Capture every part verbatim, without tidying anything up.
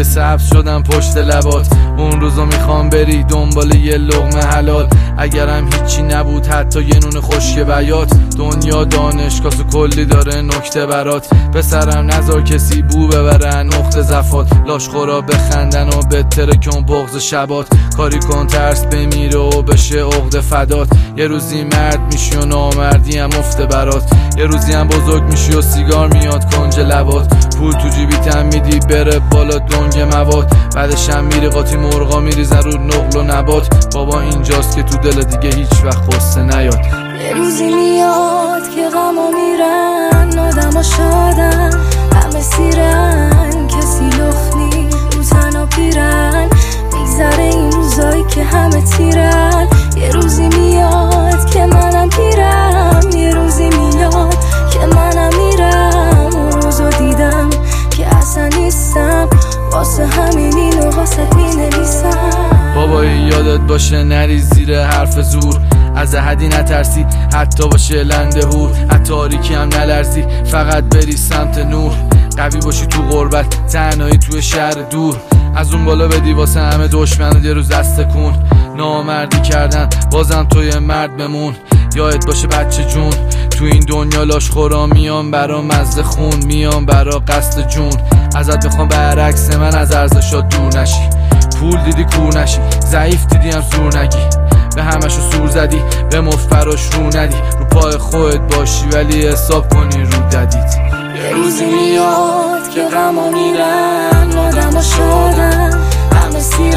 دیگه سبز شدم پشت لبات. اون روزا میخوام بری دنبال یه لقمه حلال، اگرم هیچی نبود حتی یه نون خشک بیات. دنیا دانشگاه تو کلی داره نکته برات، پسرم نذار کسی بو ببرن نقطه زفات. لاشخورا بخندن و بهتره کن بغض شبات، کاری کن ترس بمیره و بشه عقده فدات. یه روزی مرد میشی و نامردی هم افته برات، یه روزی هم بزرگ میشی و سیگار میاد کنج لبات. پول تو جیبیتم میدی بره بالا دنگ مواد، بعدش هم میری قاطی مرغا میریزن رو نقل و نبات. بابا اینجاست که تو دل دیگه هیچ وقت قصه نیاد. یه روزی میاد که غما میرن، آدما شادن همه سیرن، کسی لخت نی رو تنها پیرن. میگذره این روزایی که همه تیرن، یه روزی میاد که منم پیرم، یه روزی میاد که منم میرم. اون روزو دیدم که اصلا نیستم، واسه همین اینو واسه مینویسم. بابا یادت باشه نری زیر حرف زور، از احدی نترسی حتی باشه لنده هور. از تاریکی هم نلرزی فقط بری سمت نور، قوی باشی تو غربت تنهایی توی شهر دور. از اون بالا بدی واسه همه دشمن یه روز دست کن. نامردی کردن بازم توی مرد بمون، یادت باشه بچه جون تو این دنیا لاشخورا میان برا مزه خون، میان برا قصد جون. ازت بخوام برعکس من از ارزشات دور نشی، پول دیدی کور نشی، ضعیف دیدی هم سور نگی. به همشو سور زدی به مفراش رو ندی، رو پای خودت باشی ولی حساب کنی رو ددید. یه روزی میاد که غما میرن، آدما شادن همه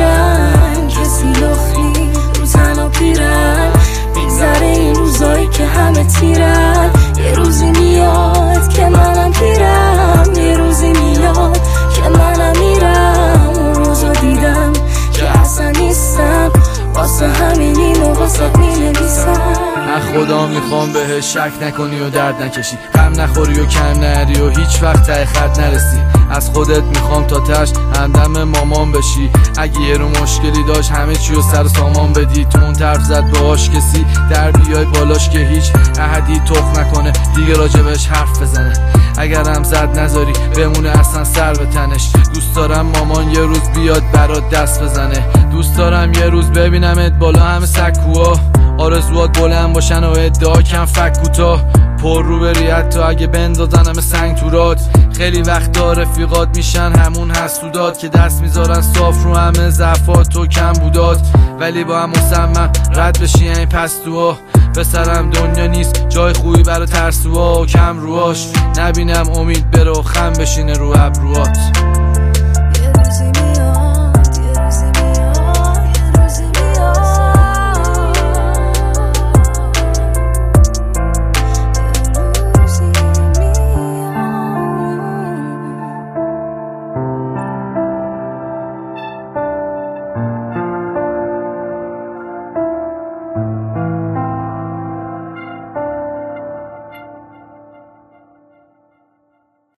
سیرن، کسی لختی رو تنها پیرن. میگذره این روزایی که همه تیرن، یه روزی میاد که منم پیرم، یه روزی میاد که منم میرم. اون روزو دیدم که اصلا نیستم، واسه همین اینو واسه مینویسم. من خدا میخوام بهش شک نکنی و درد نکشی، غم نخوری و کم نری و هیچ وقت ته خط نرسی. از خودت میخوام تا تش همدم مامان بشی، اگه یه رو مشکلی داشت همه چی رو سر سامان بدی. تو اون طرف زد باهاش کسی در بیای بالاش که هیچ احدی تخ نکنه دیگه راجبش حرف بزنه. اگرم زد نذاری بمونه اصلا سر به تنش. دوست دارم مامان یه روز بیاد برات دست بزنه، دوست دارم یه روز ببینمت بالا همه سکوها. آرزوات بلند باشن و ادعا کم فک کوتاه، پر رو بری حتی اگه بندازن همه سنگ تو راد. خیلی وقتا رفیقات میشن همون حسودات که دست میذارن صاف رو همه ضعفات و کم بودات، ولی با هم مصمم رد بشی این پستوها. پسرم دنیا نیست جای خوبی برا ترسوها و کم روهاش، نبینم امید بره و خم بشینه رو ابروات.